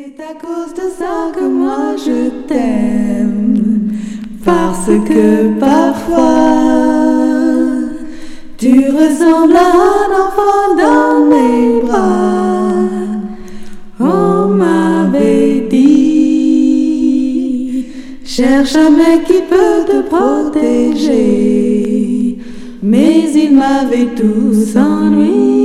C'est à cause de ça que moi je t'aime, parce que parfois tu ressembles à un enfant dans mes bras. On m'avait dit, cherche un mec qui peut te protéger, mais ils m'avaient tous ennuyé.